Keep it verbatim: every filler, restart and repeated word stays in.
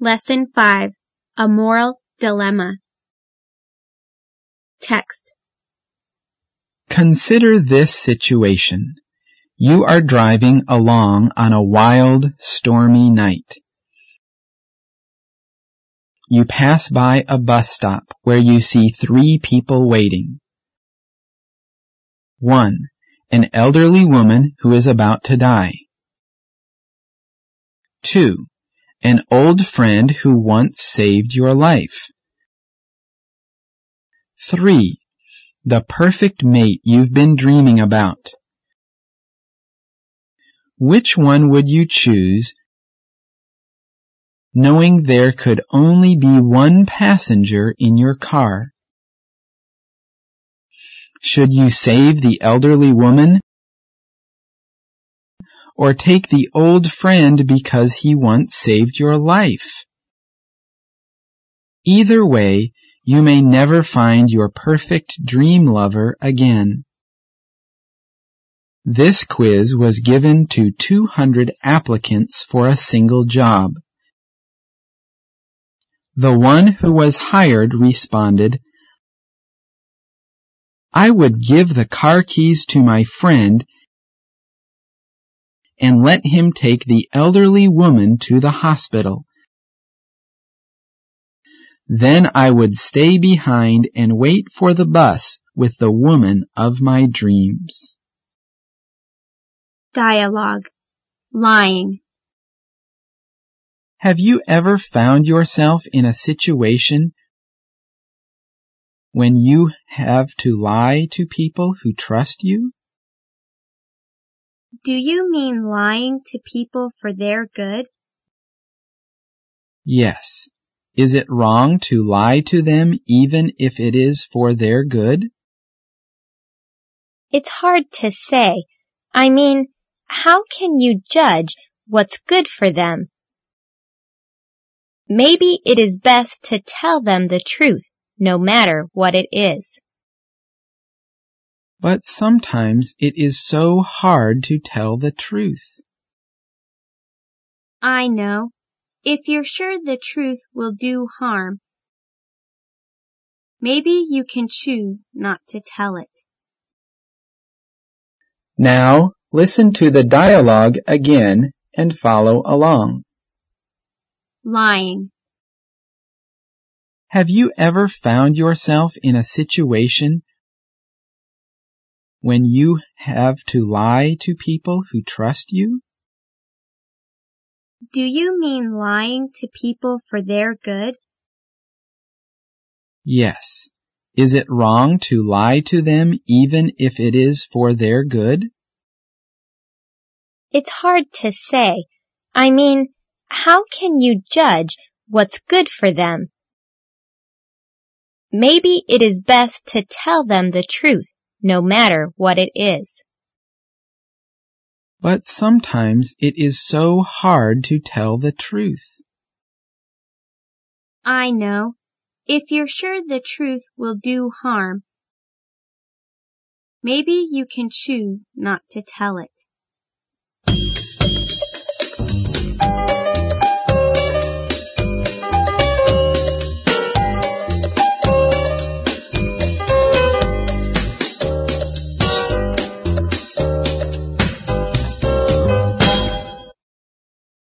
Lesson five. A Moral Dilemma. Text. Consider this situation. You are driving along on a wild, stormy night. You pass by a bus stop where you see three people waiting. One, an elderly woman who is about to die. Two, an old friend who once saved your life. Three, the perfect mate you've been dreaming about. Which one would you choose, knowing there could only be one passenger in your car? Should you save the elderly woman, or take the old friend because he once saved your life? Either way, you may never find your perfect dream lover again. This quiz was given to two hundred applicants for a single job. The one who was hired responded, "I would give the car keys to my friend and let him take the elderly woman to the hospital. Then I would stay behind and wait for the bus with the woman of my dreams." Dialogue. Lying. Have you ever found yourself in a situation when you have to lie to people who trust you? Do you mean lying to people for their good? Yes. Is it wrong to lie to them even if it is for their good? It's hard to say. I mean, how can you judge what's good for them? Maybe it is best to tell them the truth, no matter what it is. But sometimes it is so hard to tell the truth. I know. If you're sure the truth will do harm, maybe you can choose not to tell it. Now, listen to the dialogue again and follow along. Lying. Have you ever found yourself in a situation when you have to lie to people who trust you? Do you mean lying to people for their good? Yes. Is it wrong to lie to them even if it is for their good? It's hard to say. I mean, how can you judge what's good for them? Maybe it is best to tell them the truth, no matter what it is. But sometimes it is so hard to tell the truth. I know. If you're sure the truth will do harm, maybe you can choose not to tell it.